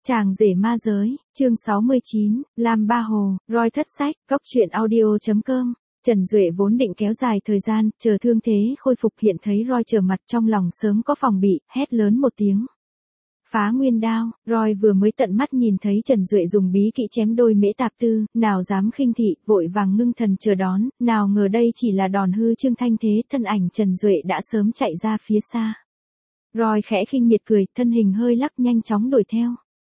Chàng rể ma giới, chương 69, Lam Ba Hồ, Roy thất sách, góc truyện audio.com. Trần Duệ vốn định kéo dài thời gian, chờ thương thế khôi phục hiện thấy Roy trở mặt trong lòng sớm có phòng bị, hét lớn một tiếng. Phá nguyên đao, Roy vừa mới tận mắt nhìn thấy Trần Duệ dùng bí kỹ chém đôi Mễ Tạp Tư, nào dám khinh thị, vội vàng ngưng thần chờ đón, nào ngờ đây chỉ là đòn hư trương thanh thế, thân ảnh Trần Duệ đã sớm chạy ra phía xa. Roy khẽ khinh miệt cười, thân hình hơi lắc nhanh chóng đuổi theo.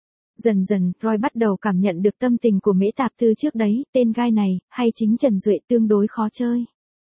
Dần dần, Roy bắt đầu cảm nhận được tâm tình của Mễ Tạp Tư trước đấy, tên gai này, hay chính Trần Duệ tương đối khó chơi.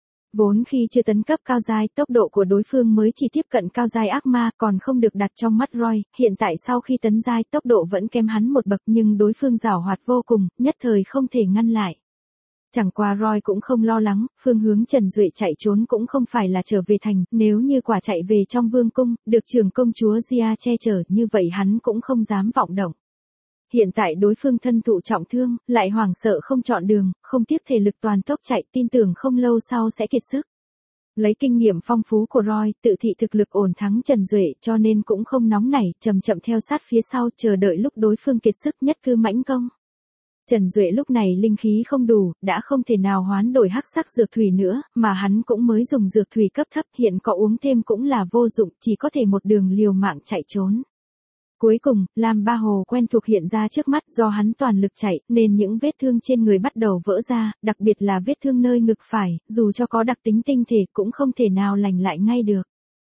Vốn khi chưa tấn cấp cao giai, tốc độ của đối phương mới chỉ tiếp cận cao giai ác ma, còn không được đặt trong mắt Roy, hiện tại sau khi tấn giai, tốc độ vẫn kém hắn một bậc nhưng đối phương giảo hoạt vô cùng, nhất thời không thể ngăn lại. Chẳng qua Roy cũng không lo lắng, phương hướng Trần Duệ chạy trốn cũng không phải là trở về thành, nếu như quả chạy về trong vương cung, được trưởng công chúa Gia che chở, như vậy hắn cũng không dám vọng động. Hiện tại đối phương thân thụ trọng thương, lại hoảng sợ không chọn đường, không tiếp thể lực toàn tốc chạy, tin tưởng không lâu sau sẽ kiệt sức. Lấy kinh nghiệm phong phú của Roy, tự thị thực lực ổn thắng Trần Duệ cho nên cũng không nóng nảy, chậm chậm theo sát phía sau chờ đợi lúc đối phương kiệt sức nhất cư mãnh công. Trần Duệ lúc này linh khí không đủ, đã không thể nào hoán đổi hắc sắc dược thủy nữa, mà hắn cũng mới dùng dược thủy cấp thấp, hiện có uống thêm cũng là vô dụng, chỉ có thể một đường liều mạng chạy trốn. Cuối cùng, Lam Ba Hồ quen thuộc hiện ra trước mắt, do hắn toàn lực chạy, nên những vết thương trên người bắt đầu vỡ ra, đặc biệt là vết thương nơi ngực phải, dù cho có đặc tính tinh thể cũng không thể nào lành lại ngay được.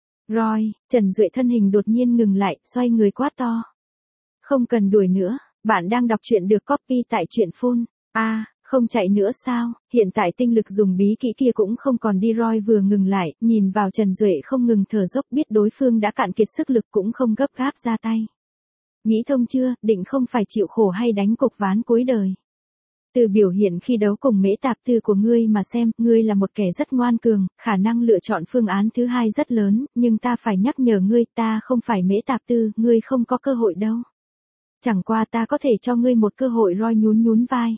Roy, Trần Duệ thân hình đột nhiên ngừng lại, xoay người quát to. Không cần đuổi nữa, bạn đang đọc truyện được copy tại truyện phun. Không chạy nữa sao, hiện tại tinh lực dùng bí kỹ kia cũng không còn đi. Roy vừa ngừng lại, nhìn vào Trần Duệ không ngừng thở dốc, biết đối phương đã cạn kiệt sức lực cũng không gấp gáp ra tay. Nghĩ thông chưa, định không phải chịu khổ hay đánh cục ván cuối đời. Từ biểu hiện khi đấu cùng Mễ Tạp Tư của ngươi mà xem, ngươi là một kẻ rất ngoan cường, khả năng lựa chọn phương án thứ hai rất lớn, nhưng ta phải nhắc nhở ngươi, ta không phải Mễ Tạp Tư, ngươi không có cơ hội đâu. Chẳng qua ta có thể cho ngươi một cơ hội. Roy nhún vai.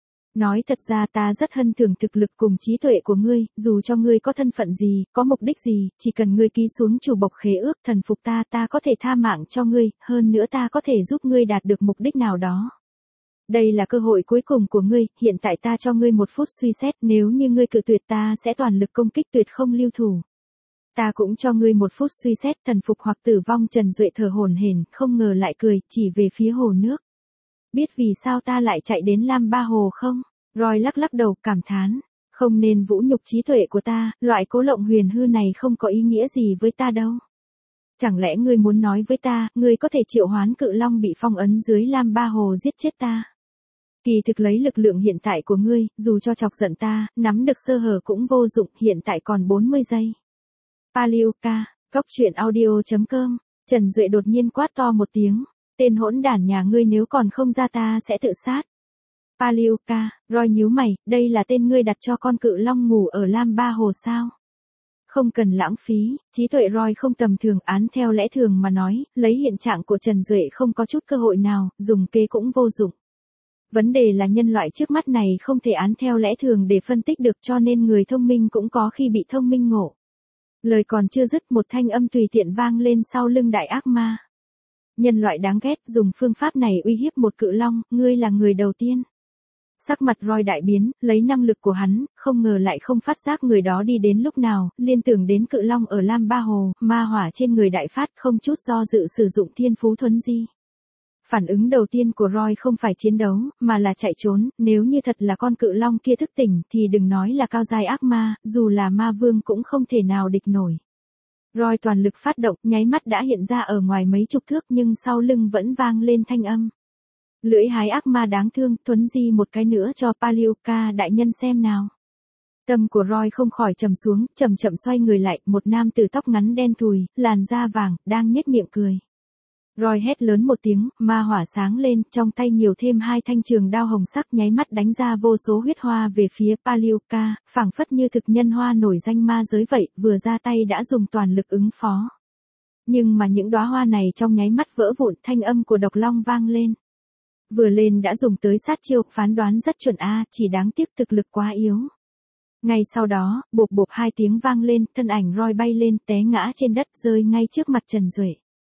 Nói thật ra ta rất hân thưởng thực lực cùng trí tuệ của ngươi, dù cho ngươi có thân phận gì, có mục đích gì, chỉ cần ngươi ký xuống chủ bộc khế ước thần phục ta có thể tha mạng cho ngươi, hơn nữa ta có thể giúp ngươi đạt được mục đích nào đó. Đây là cơ hội cuối cùng của ngươi, hiện tại ta cho ngươi 1 phút suy xét, nếu như ngươi cự tuyệt ta sẽ toàn lực công kích tuyệt không lưu thủ. Ta cũng cho ngươi 1 phút suy xét, thần phục hoặc tử vong. Trần Duệ thở hổn hển, không ngờ lại cười, chỉ về phía hồ nước. Biết vì sao ta lại chạy đến Lam Ba Hồ không? Roy lắc đầu, cảm thán. Không nên vũ nhục trí tuệ của ta, loại cố lộng huyền hư này không có ý nghĩa gì với ta đâu. Chẳng lẽ ngươi muốn nói với ta, ngươi có thể triệu hoán cự long bị phong ấn dưới Lam Ba Hồ giết chết ta? Kỳ thực lấy lực lượng hiện tại của ngươi, dù cho chọc giận ta, nắm được sơ hở cũng vô dụng, hiện tại còn 40 giây. Palioka, góc truyện audio.com. Trần Duệ đột nhiên quát to một tiếng. Tên hỗn đản nhà ngươi nếu còn không ra ta sẽ tự sát. Palioka, Roy nhíu mày, đây là tên ngươi đặt cho con cự long ngủ ở Lam Ba Hồ sao? Không cần lãng phí, trí tuệ Roy không tầm thường, án theo lẽ thường mà nói, lấy hiện trạng của Trần Duệ không có chút cơ hội nào, dùng kế cũng vô dụng. Vấn đề là nhân loại trước mắt này không thể án theo lẽ thường để phân tích được, cho nên người thông minh cũng có khi bị thông minh ngộ. Lời còn chưa dứt, một thanh âm tùy tiện vang lên sau lưng đại ác ma. Nhân loại đáng ghét, dùng phương pháp này uy hiếp một cự long, ngươi là người đầu tiên. Sắc mặt Roy đại biến, lấy năng lực của hắn, không ngờ lại không phát giác người đó đi đến lúc nào, liên tưởng đến cự long ở Lam Ba Hồ, ma hỏa trên người đại phát, không chút do dự sử dụng thiên phú thuấn di. Phản ứng đầu tiên của Roy không phải chiến đấu, mà là chạy trốn, nếu như thật là con cự long kia thức tỉnh thì đừng nói là cao giai ác ma, dù là ma vương cũng không thể nào địch nổi. Roy toàn lực phát động, nháy mắt đã hiện ra ở ngoài mấy chục thước nhưng sau lưng vẫn vang lên thanh âm. Lưỡi hái ác ma đáng thương, thuấn di một cái nữa cho Palioka đại nhân xem nào. Tâm của Roy không khỏi trầm xuống, chậm chậm xoay người lại, một nam tử tóc ngắn đen thùi, làn da vàng, đang nhếch miệng cười. Roy hét lớn một tiếng, ma hỏa sáng lên, trong tay nhiều thêm 2 thanh trường đao hồng sắc nháy mắt đánh ra vô số huyết hoa về phía Palioka, phảng phất như thực nhân hoa nổi danh ma giới vậy, vừa ra tay đã dùng toàn lực ứng phó. Nhưng mà những đóa hoa này trong nháy mắt vỡ vụn, thanh âm của độc long vang lên. Vừa lên đã dùng tới sát chiêu, phán đoán rất chuẩn chỉ đáng tiếc thực lực quá yếu. Ngay sau đó, bộp bộp 2 tiếng vang lên, thân ảnh Roy bay lên, té ngã trên đất, rơi ngay trước mặt Trần Duệ.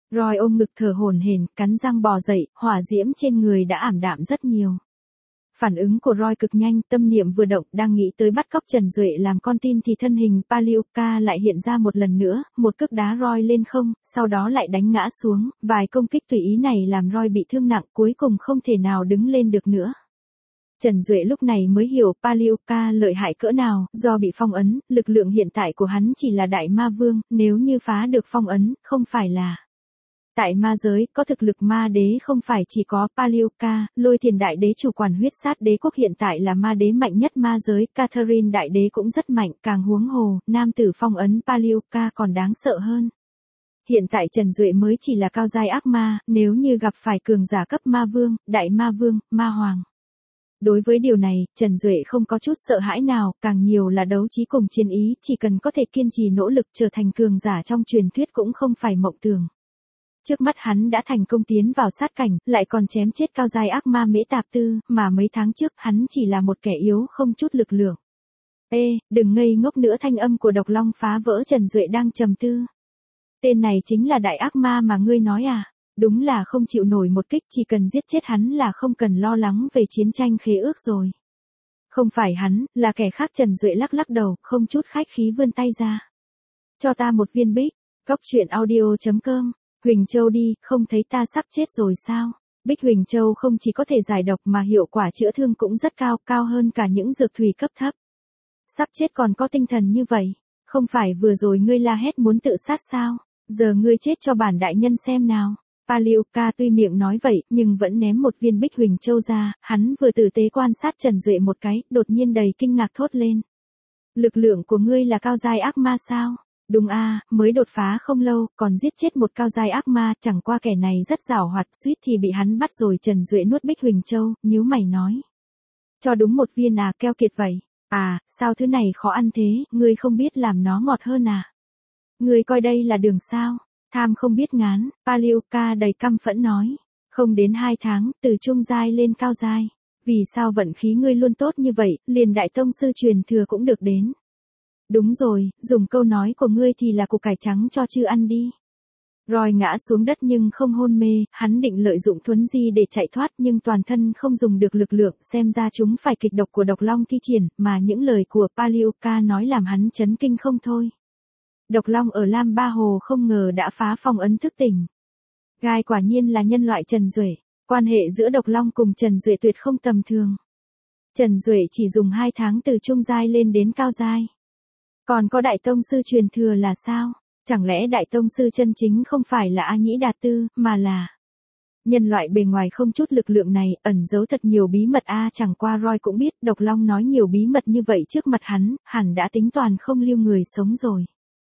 Roy ôm ngực thở hổn hển, cắn răng bò dậy, hỏa diễm trên người đã ảm đạm rất nhiều. Phản ứng của Roy cực nhanh, tâm niệm vừa động, đang nghĩ tới bắt cóc Trần Duệ làm con tin thì thân hình Palioka lại hiện ra một lần nữa, một cước đá Roy lên không, sau đó lại đánh ngã xuống, vài công kích tùy ý này làm Roy bị thương nặng, cuối cùng không thể nào đứng lên được nữa. Trần Duệ lúc này mới hiểu Palioka lợi hại cỡ nào, do bị phong ấn, lực lượng hiện tại của hắn chỉ là đại ma vương, nếu như phá được phong ấn, không phải là... Tại ma giới, có thực lực ma đế không phải chỉ có Palioka, Lôi Thiền đại đế chủ quản huyết sát đế quốc hiện tại là ma đế mạnh nhất ma giới, Catherine đại đế cũng rất mạnh, càng huống hồ, nam tử phong ấn Palioka còn đáng sợ hơn. Hiện tại Trần Duệ mới chỉ là cao giai ác ma, nếu như gặp phải cường giả cấp ma vương, đại ma vương, ma hoàng. Đối với điều này, Trần Duệ không có chút sợ hãi nào, càng nhiều là đấu trí cùng chiến ý, chỉ cần có thể kiên trì nỗ lực trở thành cường giả trong truyền thuyết cũng không phải mộng tưởng. Trước mắt hắn đã thành công tiến vào sát cảnh, lại còn chém chết cao giai ác ma Mễ Tạp Tư, mà mấy tháng trước hắn chỉ là một kẻ yếu không chút lực lượng. Ê, đừng ngây ngốc nữa, thanh âm của Độc Long phá vỡ Trần Duệ đang trầm tư. Tên này chính là đại ác ma mà ngươi nói à? Đúng là không chịu nổi một kích, chỉ cần giết chết hắn là không cần lo lắng về chiến tranh khế ước rồi. Không phải hắn, là kẻ khác. Trần Duệ lắc lắc đầu, không chút khách khí vươn tay ra. Cho ta một viên bích, Cóc Truyện Audio.com. Huỳnh Châu đi, không thấy ta sắp chết rồi sao? Bích Huỳnh Châu không chỉ có thể giải độc mà hiệu quả chữa thương cũng rất cao, cao hơn cả những dược thủy cấp thấp. Sắp chết còn có tinh thần như vậy, không phải vừa rồi ngươi la hét muốn tự sát sao? Giờ ngươi chết cho bản đại nhân xem nào. Palioka tuy miệng nói vậy, nhưng vẫn ném một viên Bích Huỳnh Châu ra, hắn vừa tử tế quan sát Trần Duệ một cái, đột nhiên đầy kinh ngạc thốt lên. Lực lượng của ngươi là cao giai ác ma sao? Đúng a, mới đột phá không lâu, còn giết chết một cao giai ác ma, chẳng qua kẻ này rất giàu hoạt, suýt thì bị hắn bắt rồi. Trần Duệ nuốt Bích Huỳnh Châu, nhíu mày nói. Cho đúng một viên à, keo kiệt vậy. À, sao thứ này khó ăn thế, ngươi không biết làm nó ngọt hơn à? Ngươi coi đây là đường sao? Tham không biết ngán, Palioka đầy căm phẫn nói. Không đến 2 tháng, từ trung giai lên cao giai. Vì sao vận khí ngươi luôn tốt như vậy, liền đại tông sư truyền thừa cũng được đến. Đúng rồi, dùng câu nói của ngươi thì là củ cải trắng cho chư ăn đi. Roy ngã xuống đất nhưng không hôn mê, hắn định lợi dụng thuấn di để chạy thoát nhưng toàn thân không dùng được lực lượng, xem ra chúng phải kịch độc của Độc Long thi triển, mà những lời của Palioka nói làm hắn chấn kinh không thôi. Độc Long ở Lam Ba Hồ không ngờ đã phá phong ấn thức tỉnh. Gai quả nhiên là nhân loại Trần Duệ, quan hệ giữa Độc Long cùng Trần Duệ tuyệt không tầm thường. Trần Duệ chỉ dùng 2 tháng từ trung giai lên đến cao giai. Còn có đại tông sư truyền thừa là sao? Chẳng lẽ đại tông sư chân chính không phải là A Nhĩ Đạt Tư, mà là... Nhân loại bề ngoài không chút lực lượng này, ẩn giấu thật nhiều bí mật a, chẳng qua Roy cũng biết, Độc Long nói nhiều bí mật như vậy trước mặt hắn, hẳn đã tính toàn không lưu người sống rồi.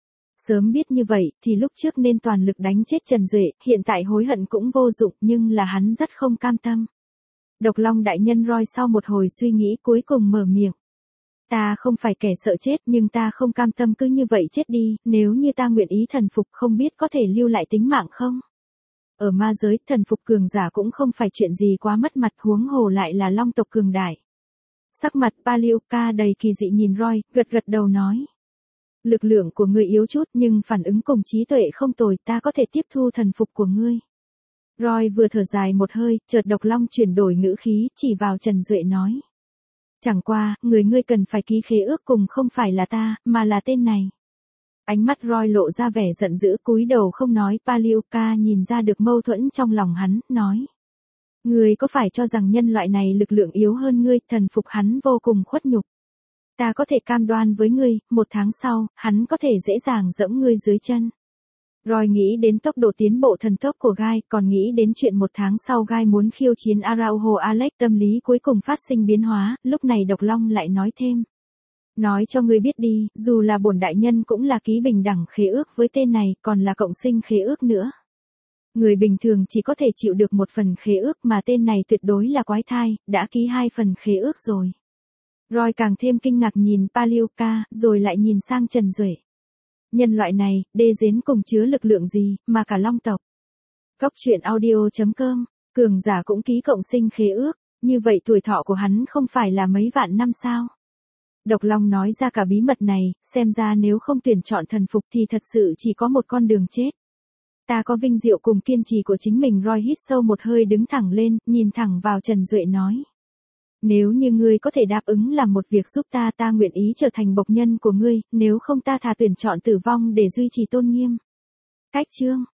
Sớm biết như vậy, thì lúc trước nên toàn lực đánh chết Trần Duệ, hiện tại hối hận cũng vô dụng, nhưng là hắn rất không cam tâm. Độc Long đại nhân. Roy sau một hồi suy nghĩ cuối cùng mở miệng. Ta không phải kẻ sợ chết, nhưng ta không cam tâm cứ như vậy chết đi, nếu như ta nguyện ý thần phục không biết có thể lưu lại tính mạng không? Ở ma giới, thần phục cường giả cũng không phải chuyện gì quá mất mặt, huống hồ lại là long tộc cường đại. Sắc mặt Palioka đầy kỳ dị nhìn Roy, gật gật đầu nói. Lực lượng của ngươi yếu chút nhưng phản ứng cùng trí tuệ không tồi, ta có thể tiếp thu thần phục của ngươi. Roy vừa thở dài một hơi, chợt Độc Long chuyển đổi ngữ khí, chỉ vào Trần Duệ nói. Chẳng qua, người ngươi cần phải ký khế ước cùng không phải là ta, mà là tên này. Ánh mắt Roy lộ ra vẻ giận dữ, cúi đầu không nói. Palioka nhìn ra được mâu thuẫn trong lòng hắn, nói. Ngươi có phải cho rằng nhân loại này lực lượng yếu hơn ngươi, thần phục hắn vô cùng khuất nhục. Ta có thể cam đoan với ngươi, 1 tháng sau, hắn có thể dễ dàng dẫm ngươi dưới chân. Roy nghĩ đến tốc độ tiến bộ thần tốc của Gai, còn nghĩ đến chuyện 1 tháng sau Gai muốn khiêu chiến Araujo Alex, tâm lý cuối cùng phát sinh biến hóa, lúc này Độc Long lại nói thêm. Nói cho ngươi biết đi, dù là bổn đại nhân cũng là ký bình đẳng khế ước với tên này, còn là cộng sinh khế ước nữa. Người bình thường chỉ có thể chịu được 1 phần khế ước mà tên này tuyệt đối là quái thai, đã ký 2 phần khế ước rồi. Roy càng thêm kinh ngạc nhìn Palioka, rồi lại nhìn sang Trần Duệ. Nhân loại này, đê giến cùng chứa lực lượng gì, mà cả long tộc. Cóc Truyện Audio.com, cường giả cũng ký cộng sinh khế ước, như vậy tuổi thọ của hắn không phải là mấy vạn năm sao? Độc Long nói ra cả bí mật này, xem ra nếu không tuyển chọn thần phục thì thật sự chỉ có một con đường chết. Ta có vinh diệu cùng kiên trì của chính mình. Roy hít sâu một hơi đứng thẳng lên, nhìn thẳng vào Trần Duệ nói. Nếu như ngươi có thể đáp ứng làm một việc giúp ta, ta nguyện ý trở thành bộc nhân của ngươi, nếu không ta thà tuyển chọn tử vong để duy trì tôn nghiêm. Cách chương